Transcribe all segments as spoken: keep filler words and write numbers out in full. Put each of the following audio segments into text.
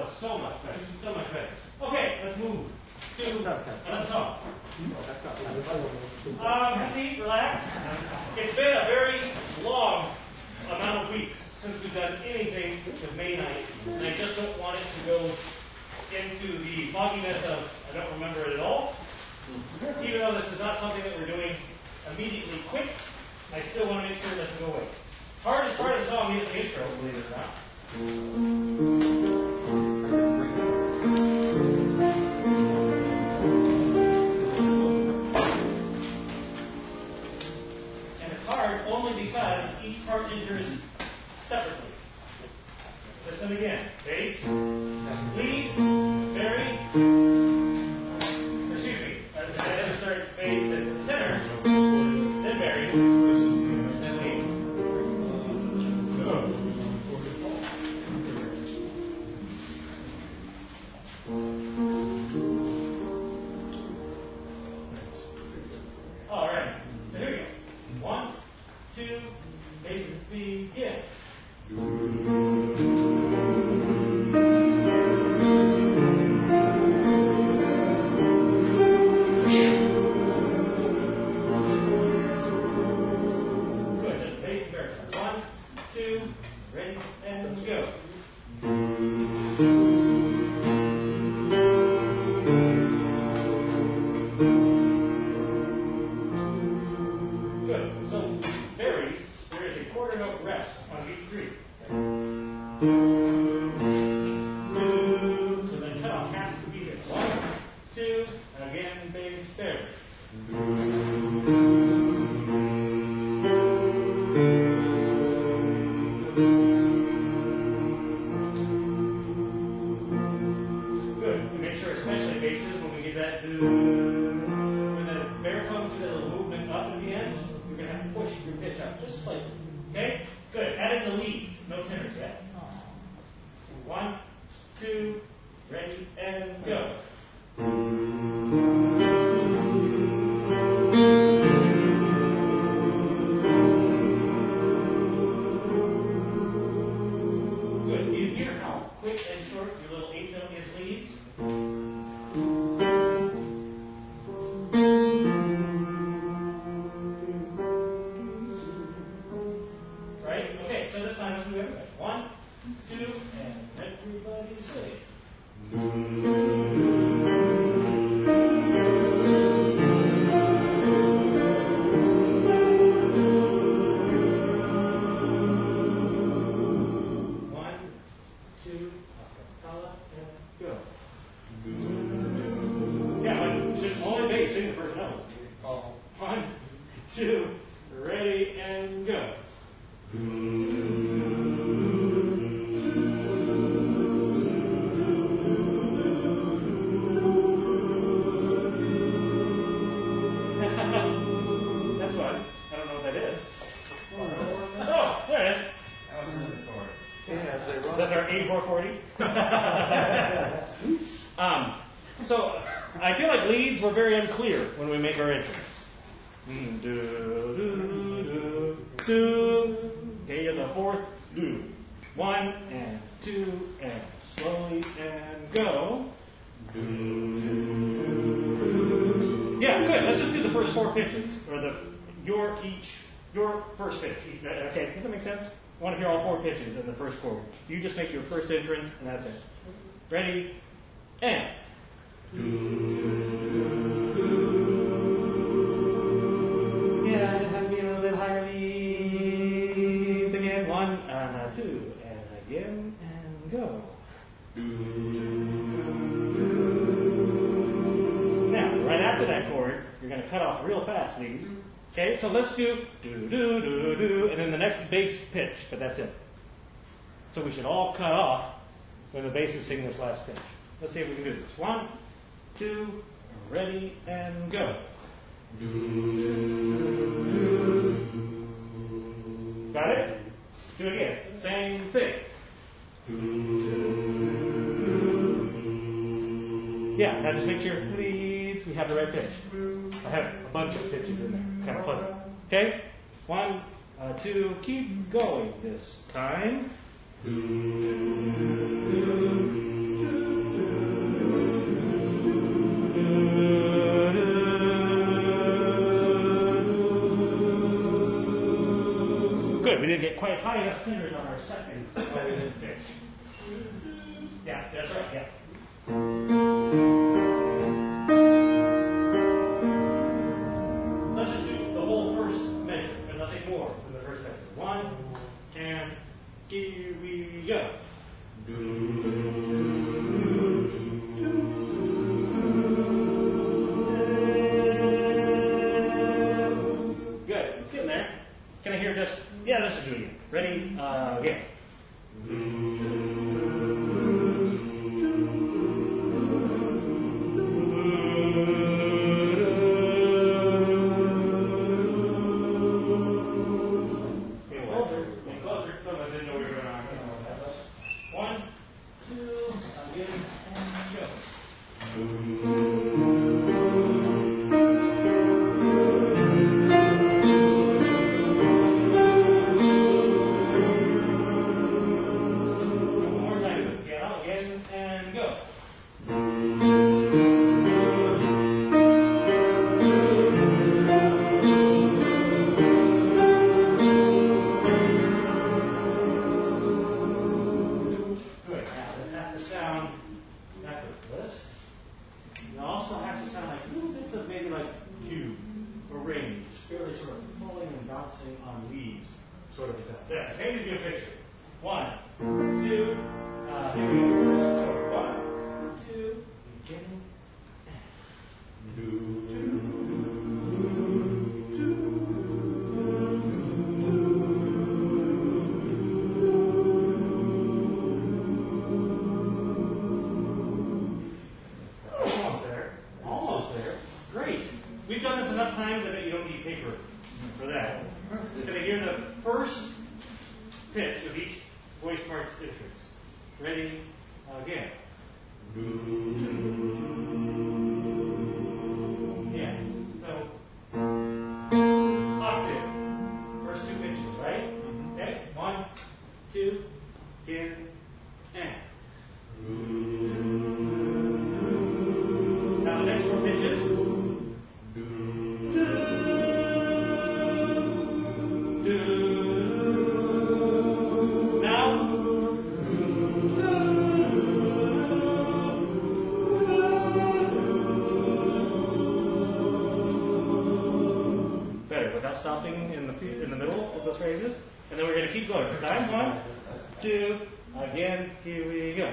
it's so much better. So much better. Okay, let's move to another song. Um, have a seat, relax. It's been a very long amount of weeks since we've done anything with May ninth, and I just don't want it to go into the fogginess of I don't remember it at all. Even though this is not something that we're doing immediately quick, I still want to make sure it doesn't go away. Hardest part of the song is the intro, believe it or not. And it's hard only because each part enters separately. Listen again. Bass, lead, very, excuse me, uh, the other starts bass, then tenor, then very, then lead. All right, so here we go. One, two, basses begin. um, so I feel like leads were very unclear when we make our entrance. Mm, do, do, do, do. Okay, you have the fourth do. One and two and slowly and go. Do, do. Yeah, good. Let's just do the first four pitches, or the your each your first pitch. Okay, does that make sense? I want to hear all four pitches in the first chord. So you just make your first entrance, and that's it. Ready? And. Yeah, just have to be a little bit higher leads again. One, and a two, and again, and go. Now, right after that chord, you're going to cut off real fast leads. Okay, so let's do do do do do, and then the next bass pitch, but that's it. So we should all cut off when the bass is singing this last pitch. Let's see if we can do this. One, two, ready, and go. Got it? Do it again. Same thing. Yeah, now just make sure leads, we have the right pitch. I have a bunch of pitches in there. It's kind of fuzzy. Okay? One, uh, two, keep going this time. to get quite high up fingers on our second pitch. Yeah, that's right, yeah. So let's just do the whole first measure, and nothing more than the first measure. One, and here we go. Good, it's getting there. Can I hear just, yeah, let's just do it again. Ready, uh, again. Stopping in the in the middle of those phrases, and then we're going to keep going. Time one, two, again. Here we go.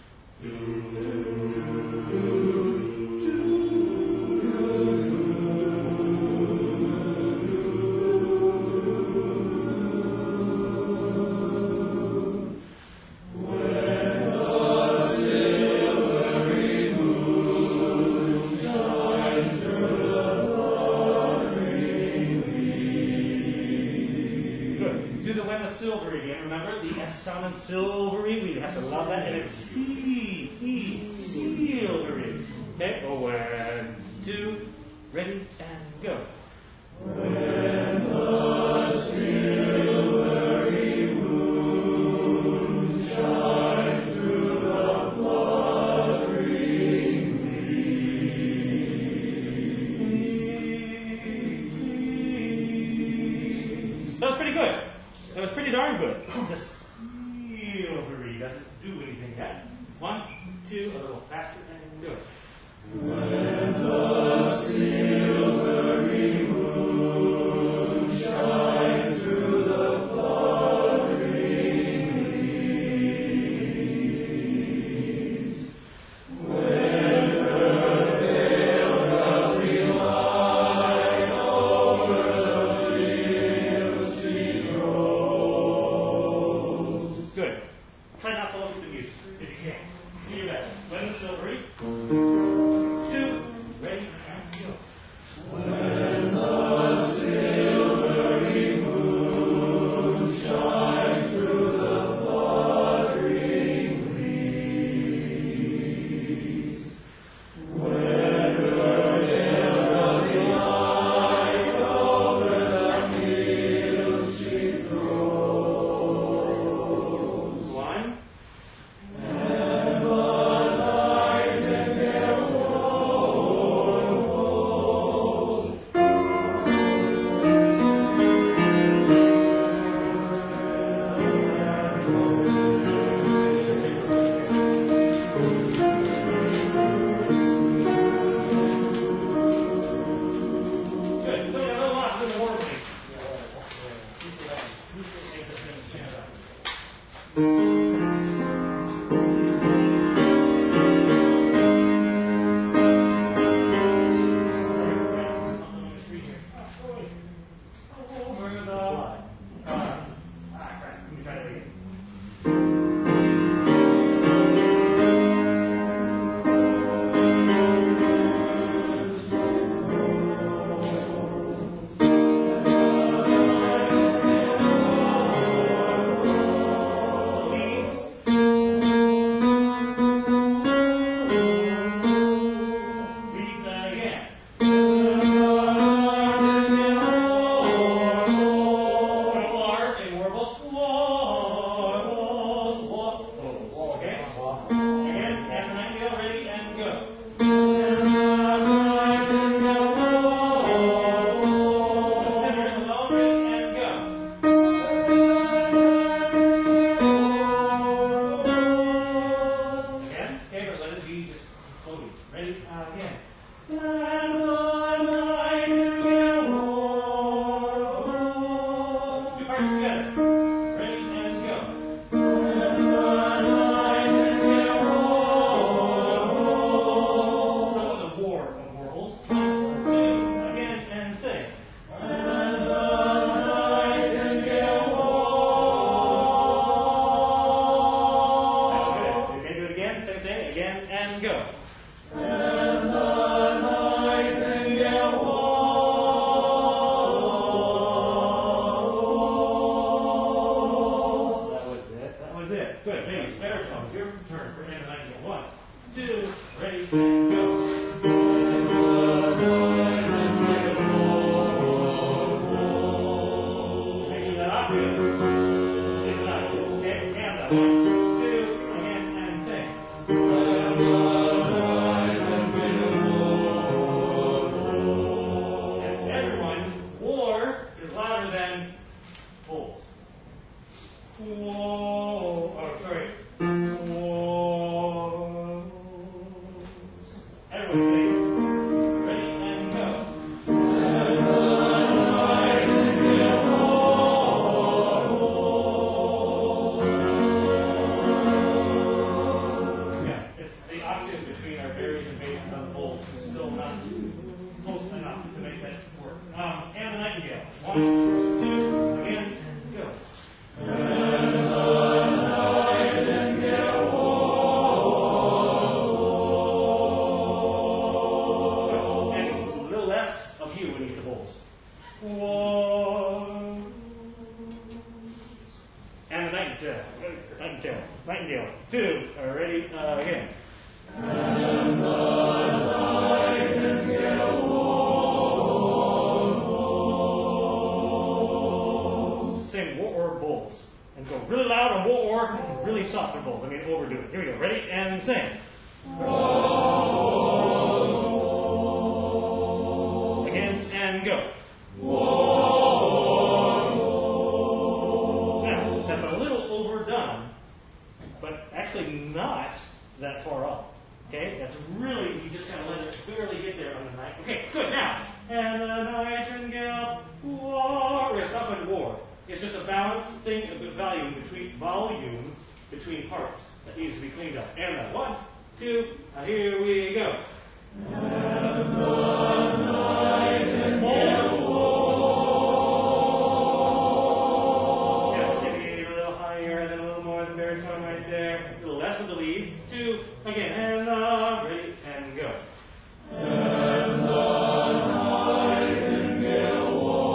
Silvery, we have to love that, and it's C, E, silvery. Okay, oh, one, two, ready, and go. When the silvery moon shines through the fluttering leaves. That was pretty good. That was pretty darn good. This silvery doesn't do anything yet. One, two, a little faster, and go. When the silvery moon shines through the fluttering leaves, when her veil does glide over the fields she grows. Good. Try not to look at the music if you can. Do your best. When the silvery. Two. Ready? And go. When the silvery moon shines through the fluttering leaves, when her veil does glide over the fields she throws. One. And the nightingale again, same thing, again, and go. And the nightingale walks. That was it. That was it. Good. Ladies, baritone, your turn for and the nightingale. One, two, ready, and go. Make sure that octave is an octave. Okay? And that one, two, again, and sing. And everyone, war is louder than bulls. Whoa. Oh, sorry. Whoa. Everyone sing. Ready and go. Yeah, it's the octave between our berries and basses on the bowls is still not close enough to make that work. Um, and the nightingale. One, two, again, and go. And a little less of you when you hit the bowls. One. And the nightingale. Nightingale. Nightingale. Two. Uh, ready? Uh, again. Sing war or bowls. And go really loud on war or really soft on bowls. I mean, overdo it. Here we go. Ready? And sing. Again, and go. Now, that's a little overdone, but actually not that far off. Okay? That's really, you just gotta let it barely get there on the night. Okay, good. Now, and the nightingale war. We're gonna stop at war. It's just a balanced thing of the volume between volume between parts that needs to be cleaned up. And uh, one, two, uh, here we go. And the nightingale walks. Yeah, maybe a little higher, and then a little more of the baritone right there. A little less of the leads. Two, again, and uh, ready, and go. And the nightingale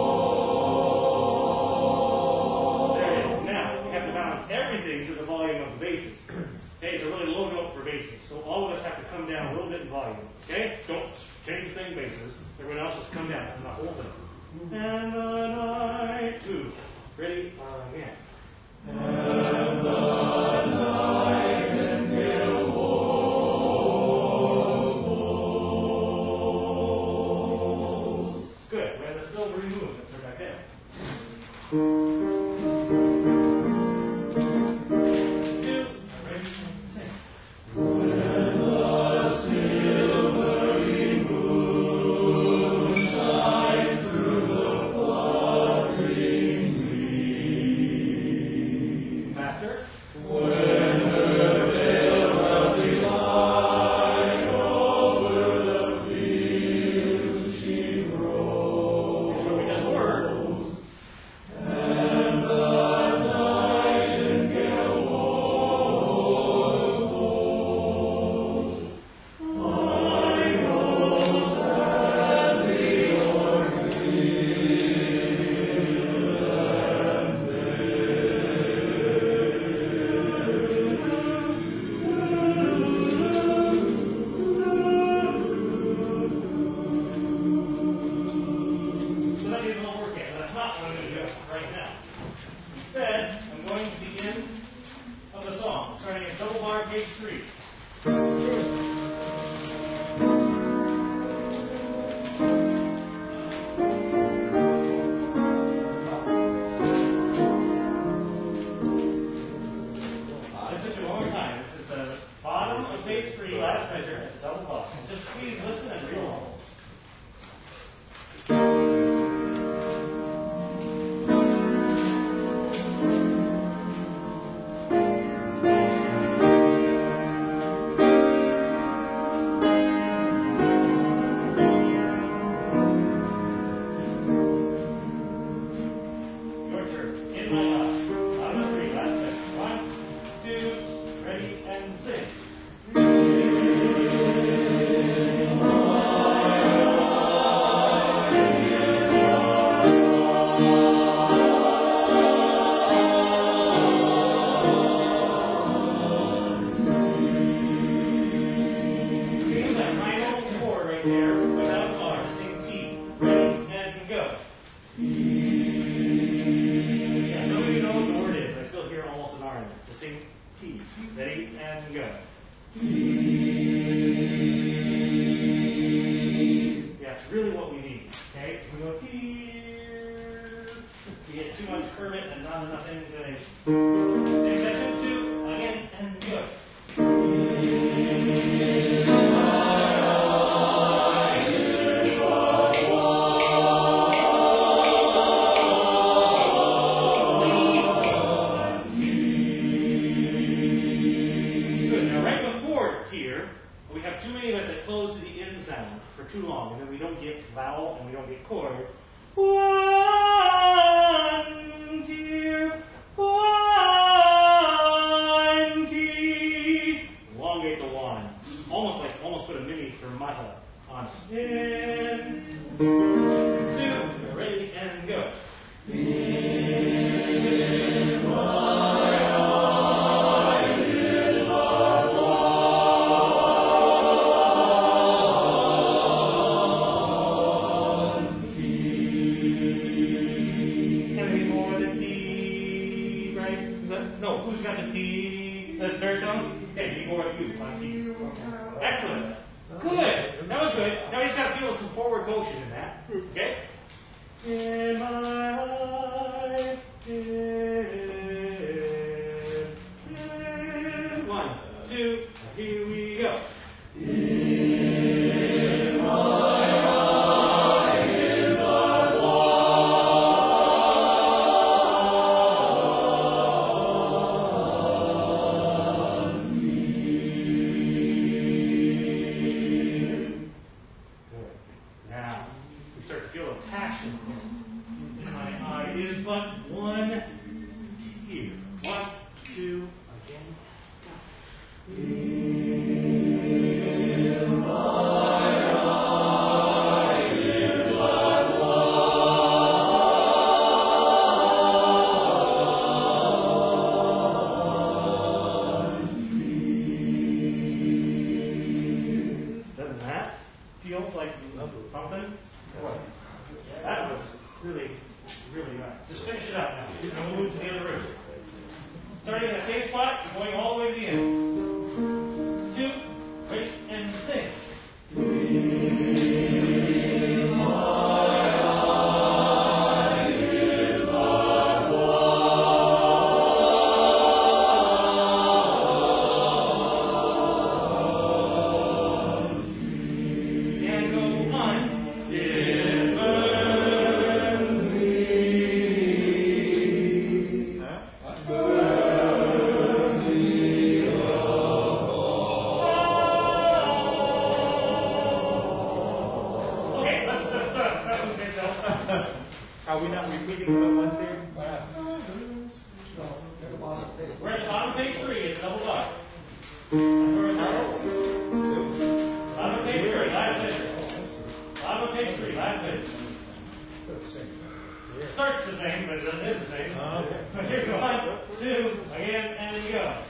walks. There it is. Now, you have to balance everything to the volume of the basses. Okay, it's a really low note for basses, so all of us have to come down a little bit in volume. Okay, don't change the thing basses. Everyone else just come down and the whole thing. And the night, two, ready, uh, again. And the nightingale walks. Good. We have the silvery moon. Let's start back there. Two, ready, sing. When the silvery moon shines through the fluttering leaves. Faster. When her veil drowsy light over the fields she rolls. Here's what we just heard. And the nightingale walks. I know sadly o'er So that needs a little work in. That's not what I'm going to do right now. Instead, I'm going to begin of the song, starting at double bar, page three. Listen to it one more time. This is the bottom of page three, last measure, at the double bar. Just please listen and read along. Your turn. In my last. Bottom of three, last measure. One, two, ready, and sing. and go. Yeah, it's really what we need. Okay? We go here. You get too much Kermit and not enough anything. Same section two, again, and go. We have too many of us that close to the end sound for too long, and then we don't get vowel and we don't get chord. One tear, one tear. Elongate the one. Almost like, almost put a mini fermata on it. In, two, ready, and go. In my eye is a No, who's got the T? That's baritone? Okay, you go with you on T. Excellent. Good. That was good. Now you just got to feel some forward motion in that. Okay? In my life, in, in. One, two, here we go. In my eye is a something? That was really, really nice. Just finish it up now. And we'll move to the other room. Starting in the same spot, going all the way to the end. Two, ready, and sing. Are we not repeating the one thing? We're at the bottom of page three. It's double dot. Bottom of page three, last page. Bottom of page three, last page. Starts the same, but it isn't the same. But here's one, two, again, and go.